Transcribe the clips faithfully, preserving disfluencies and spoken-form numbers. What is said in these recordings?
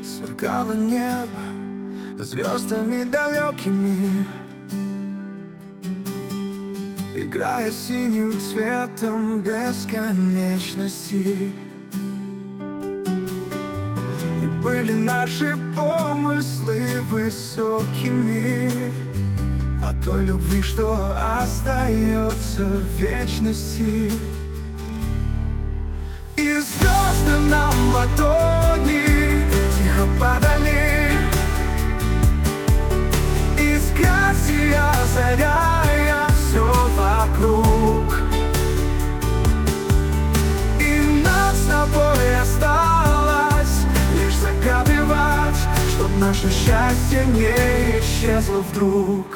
Сверкало небо звездами далекими, играя синим цветом бесконечности. И были наши помыслы высокими о той любви, что остается в вечности. И звезды нам в ладони тихо падали, искать и озаряя все вокруг. И нам с тобой осталось лишь загадывать, чтоб наше счастье не исчезло вдруг.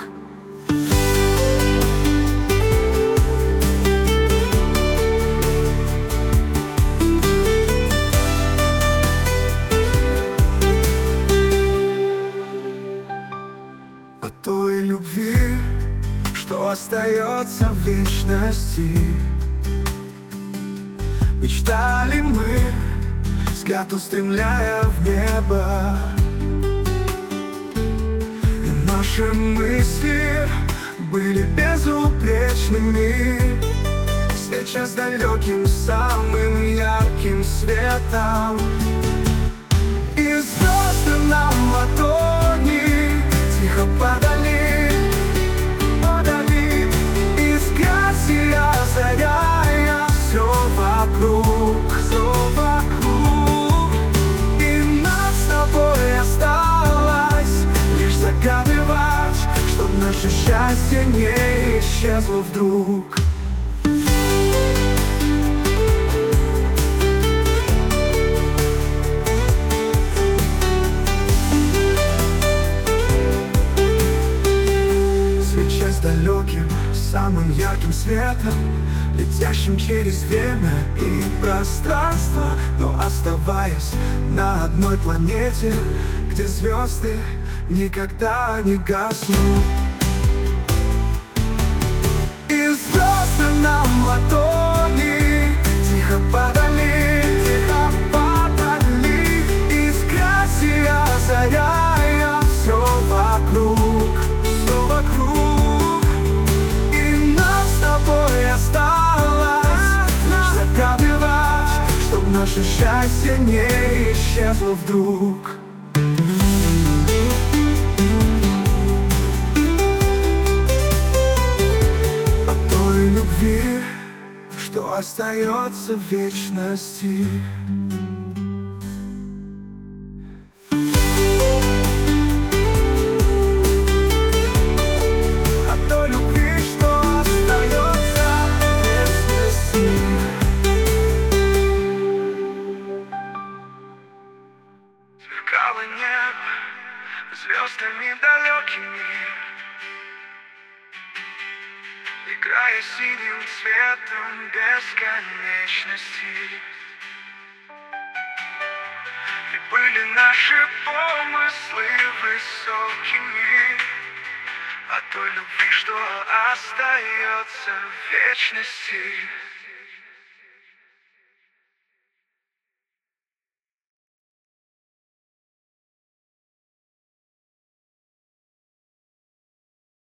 О той любви, что остается в вечности. Мечтали мы, взгляд устремляя в небо, и наши мысли были безупречными, сейчас далеким самым ярким светом. И звезды нам в ладони тихо падали, падали, искать и озаряя все вокруг, все вокруг. И нам с тобой осталось лишь загадывать, чтоб наше счастье не исчезло вдруг. Далеким, самым ярким светом, летящим через время и пространство, но оставаясь на одной планете, где звезды никогда не гаснут. И звезды нам в ладони тихо падали, тихо падали, искрясь и озаряя все вокруг, все вокруг. Осталось лишь загадывать, чтоб наше счастье не исчезло вдруг. О той любви, что остается в вечности. Сверкало небо звездами далекими, играя синим цветом бесконечности. И были наши помыслы высокими о той любви, что остается в вечности.